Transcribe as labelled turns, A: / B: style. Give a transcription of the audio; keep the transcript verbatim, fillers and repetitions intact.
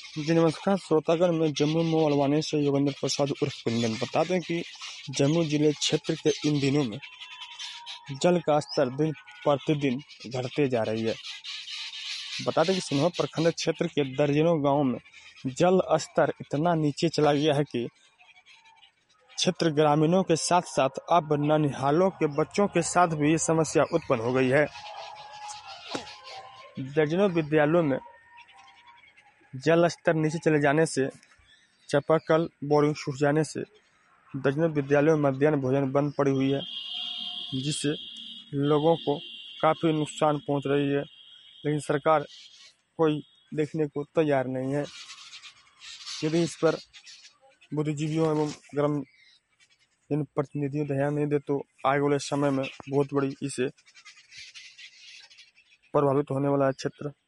A: जी नमस्कार श्रोतागण, मैं जम्मू मोड़वाने से योगेंद्र प्रसाद उर्फ कुंदन। बता दें कि जम्मू जिले क्षेत्र के इन दिनों में जल का स्तर दिन प्रतिदिन घटते जा रही है। बता दें कि सिन्हा प्रखंड क्षेत्र के दर्जनों गांवों में जल स्तर इतना नीचे चला गया है कि क्षेत्र ग्रामीणों के साथ साथ अब ननिहालों के बच्चों के साथ भी ये समस्या उत्पन्न हो गई है। दर्जनों विद्यालयों में जल स्तर नीचे चले जाने से, चापाकल बोरिंग सूख जाने से दर्जनों विद्यालयों में मध्याह्न भोजन बंद पड़ी हुई है, जिससे लोगों को काफ़ी नुकसान पहुंच रही है। लेकिन सरकार कोई देखने को तैयार नहीं है। यदि इस पर बुद्धिजीवियों एवं ग्राम इन प्रतिनिधियों ध्यान नहीं दे तो आगे वाले समय में बहुत बड़ी इसे प्रभावित होने वाला है क्षेत्र।